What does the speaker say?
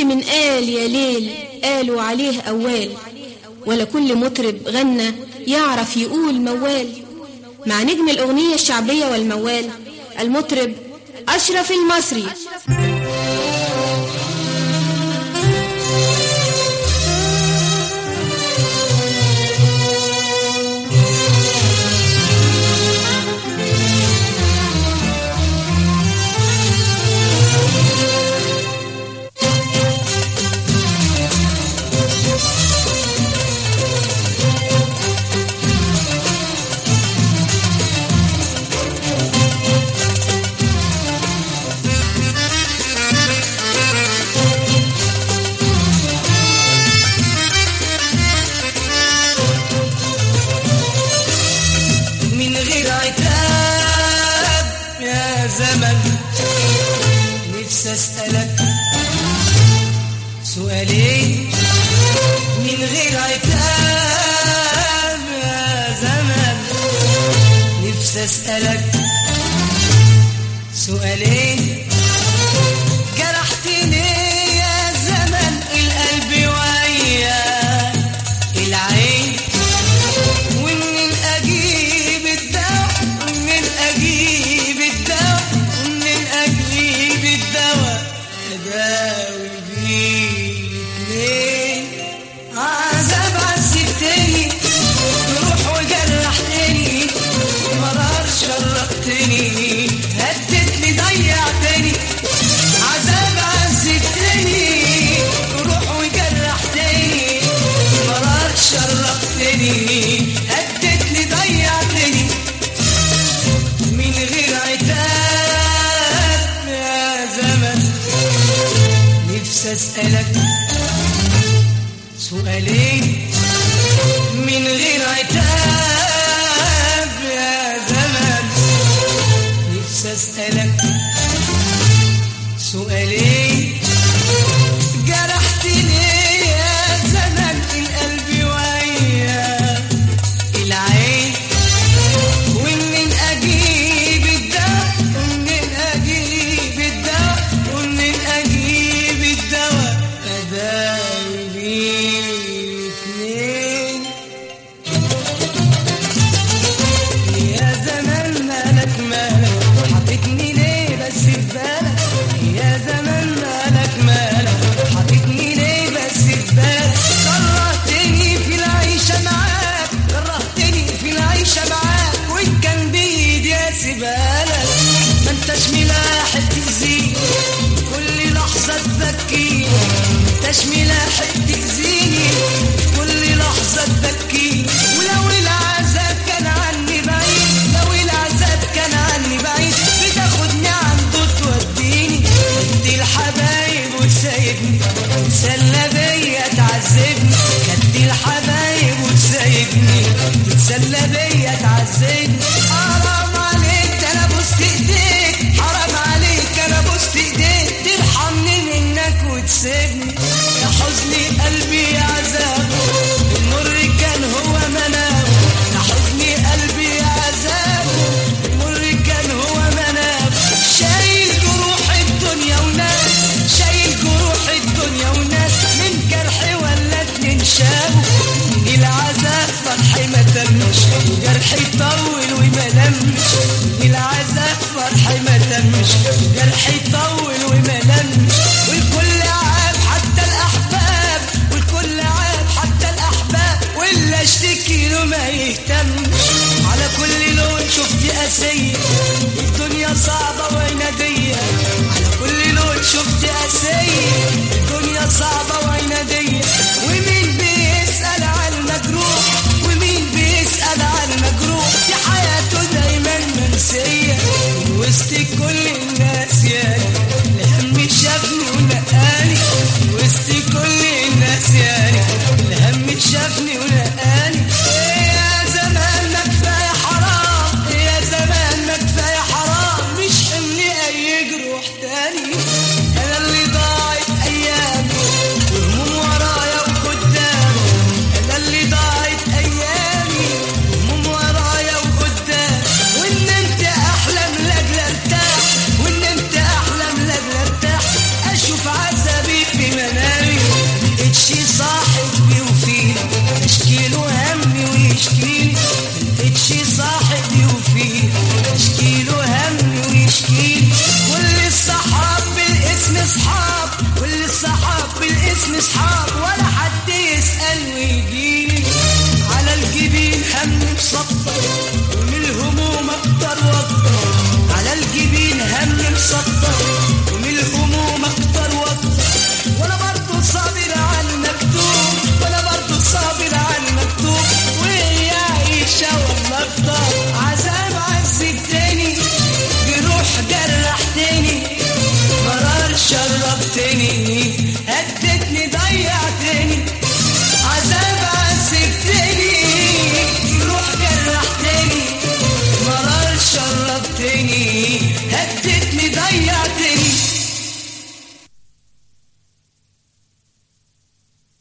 كل من قال يا ليل قالوا عليه أوال، ولا كل مطرب غنى يعرف يقول موال. مع نجم الأغنية الشعبية والموال المطرب أشرف المصري. نفسي أسألك سؤالين من غير عتاب يا زمن. نفسي أسألك سؤالين، جرحتني يا زمن القلب ويا العين، ومنين أجيب الدواء ومنين أجيب الدواء ومنين أجيب الدواء أداوي بيه اتنين. عذاب عذبتني روح وجرحتني، مرار شرقتني هدتني ضيعتني. عذاب عذبتني روح وجرحتني، مرار شرقتني هدتني ضيعتني. من غير عتاب يا زمن نفسي أسألك سؤالين من غير عتاب يا زمن. نفسي أسألك سؤالين، جرحتني يا زمن القلب ويا العين، ومنين أجيب الدواء ومنين أجيب الدواء ومنين أجيب الدواء أداوي بيه اتنين. يا زمن مالك مالك حطيتني ليه بس في بالك؟ يا زمن مالك مالك حطيتني ليه بس في بالك؟ كرهتني في العيشة معاك، كرهتني في العيشة معاك، وإن كان بإيدي أسيبهالك. ما انتش ملاحق تأذيني كل لحظة تبكيني، ما انتش ملاحق تأذيني كل لحظة تبكيني. ولو العذاب كان عني بعيد، لو العذاب كان عني بعيد، بتاخدني عنده توديني. كدي الحبايب وتسايبني، تتسلى بيا تعذبني. كدي الحبايب وتسايبني، تتسلى بيا تعذبني. حرام عليك ده انا بوست ايديك، حرام عليك انا بوست ايديك، ترحمني منك وتسيبني. يا حزني قلبي يا عذابه المر كان هو منامه، يا حزني قلبي يا عذابه المر كان هو منامه. شايل جروح الدنيا وناس، شايل جروح الدنيا وناس، من جرحي ولا اتنين شابه. من العذاب فرحي ما تمش وجرحي طول وما لمش، من العذاب فرحي ما تمش وجرحي طول وما لمش. والكل عاب حتى الأحباب، والكل عاب حتى الأحباب، واللي اشتكي له ما يهتمش. على كل لون شفت قاسية، الدنيا صعبة وعنادية. على كل لون شفت قاسية، الدنيا صعبة وعنادية. ومين بيسأل عن المجروح، ومين بيسأل عن المجروح، دي حياته دايما منسية. وسط كل الناس يالي الهم شافني ونقاني، وسط كل الناس يالي الهم شافني ونقاني. يا زمان ما كفاية حرام، يا زمان ما كفاية كل الصحاب بالاسم صحاب ولا حد يسأل ويجيني على الجبين هم مسطر